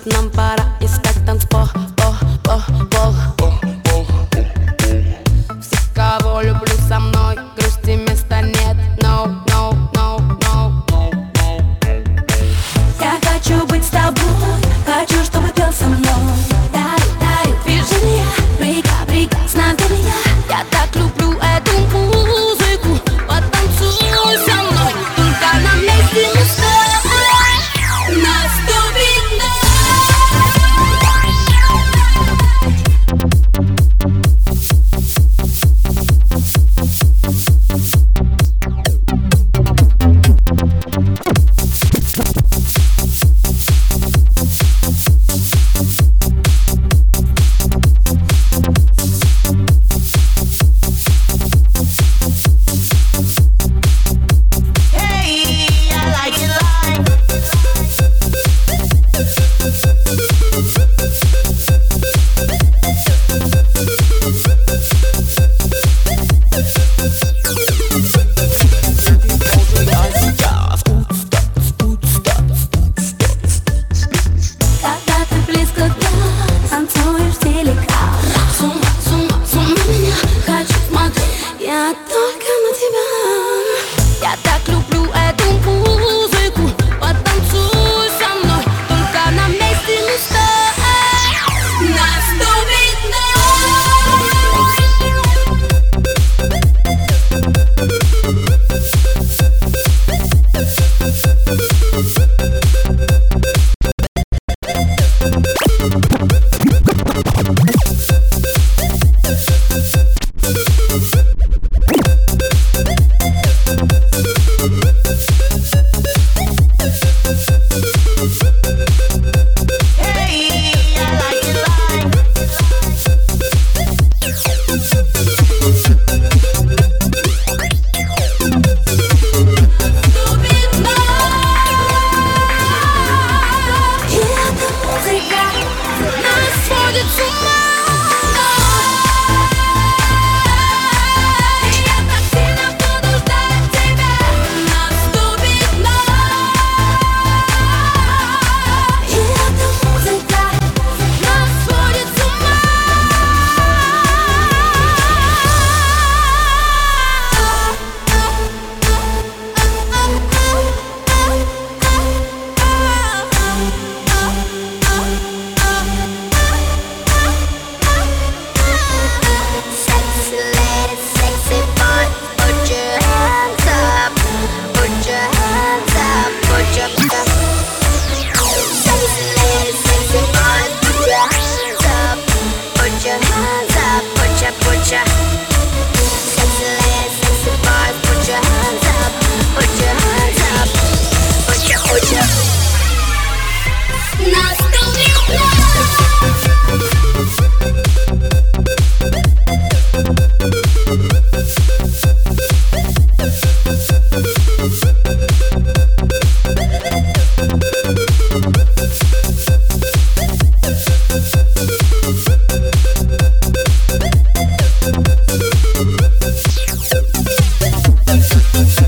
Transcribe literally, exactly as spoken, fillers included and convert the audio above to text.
нам пора искать танцпол, пол, пол, пол. Все, кого люблю, со мной, грусти места нет. No, no, no, no. Я хочу быть с тобой, хочу, чтобы пел со мной. Дарю, дарю движения, брика, брика, знак для меня. Я так люблю эту музыку, потанцуй со мной. Только на месте мы с тобой, наступит ночь. Я только на тебя. Я так люблю эту музыку, потанцуй со мной. Только на месте мы с тобой, наступит We'll be right back.